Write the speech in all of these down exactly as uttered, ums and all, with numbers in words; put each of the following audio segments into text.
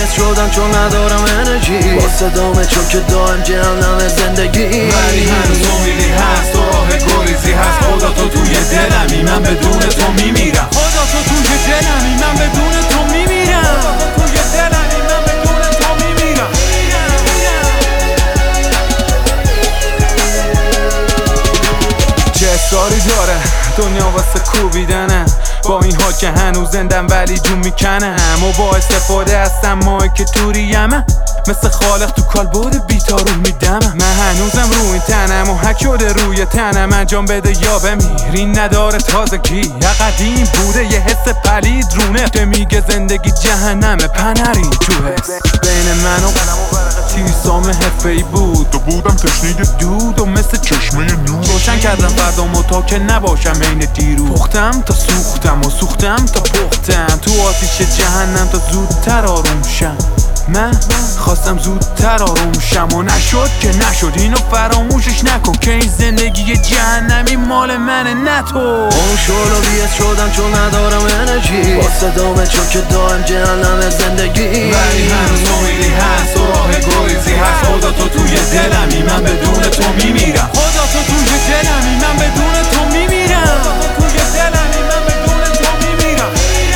بیس شدم چون ندارم انرژی با صدامه چون که دائم جهنم زندگی. ولی هنوز امیدی هست و راه گریزی هست. خدا تو توی دلمی من بدون تو میمیرم. خدا تو توی دلمی من بدون تو میمیرم. خدا توی دلمی من بدون تو میمیرم. چه اصراری داره دنیا واسه کوبیدنه، با این ها که هنوز زندم ولی جون میکنه. و با استفاده از سماعی که توریمه، مثل خالق تو کالبد بیتارو میدم. من هنوزم رو این تنم و حک شده روی تنم. انجام بده یا بمیرین نداره تازگی. یا قدیم بوده یه حس پلید رونه که میگه زندگی جهنمه پنرین تو حس. بین من و تیسام حرفه‌ای بود و بودم تشنه دود و مثل چشمه نور. روشن کردم فردامو تا که نباشم عین دیرو. پختم تا سوختم و سوختم تا پختم تو آتیش جهنم تا زودتر آروم شم. من خواستم زودتر آروم شم و نشد که نشد. اینو فراموشش نکن که این زندگی جهنمی مال منه نه تو. اون شلو بیس شدم چون ندارم انرژی با صدامه چون که دائم جهنم زندگی. ولی هنوز امیدی هست و راه گریزی هست. خدا تو توی دلمی من بدون تو میمیرم. خدا تو توی دلمی من بدون تو میمیرم. خدا تو توی دلمی من بدون تو میمیرم.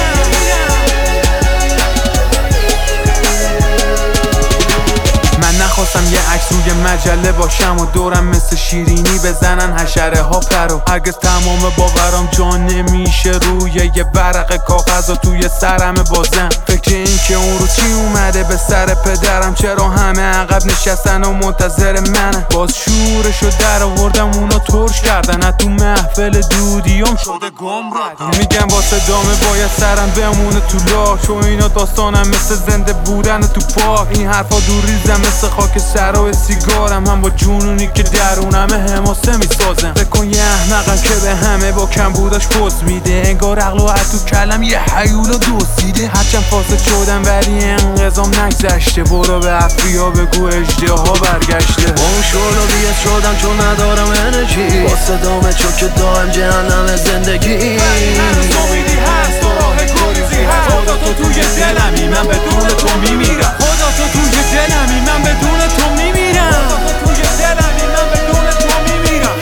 نخواستم یه عکس روی مجله باشم و دورم مثل شیرینی بزنن حشره ها پرو. هرگز تمام باورام جان نمیشه روی یه ورق کاغذ و توی سرم بازم. فکر این که اون رو چی اومده به سر پدرم، چرا همه عقب نشستن و منتظر منه. باز شورشو در آوردم اونا ترش کردن. تو محفل دودیام شده گم رد. میگم واسه دامه باید سرم بمونه تو لاش و اینا داستانم مثل زنده بودن تو پاک. این حرفا دور ریزم مثل خاک سر و سیگارم. هم با جنونی که درونمه حماسه میسازم. بکن یه احمقم که به همه با کم بوداش پوز میده. انگار عقل و تو کلم یه حیولو دوسیده. هرچند فاسد شدم ولی انقضام نگذشته. برو به افریا بگو اجده ها برگشته. اون شلو بیس شدم چون ندارم انرژی با صدامه چون که دائم جهنم زندگی. ولی هنوز امیدی هست و راه گریزی هست. خدا تو توی دلمی من بدون تو میمیرم. خدا تو توی دلمی من بدون تو میمیرم. خدا تو توی دلمی من بدون تو میمیرم.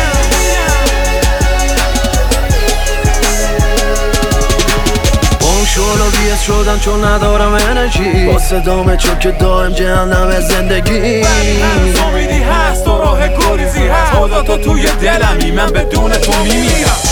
اون شلو بیس شدم چون ندارم انرژی با صدامه چون که دائم جهنم زندگی. ولی هنوز امیدی هست و راه گریزی هست. خدا تو توی دلمی من بدون تو میمیرم.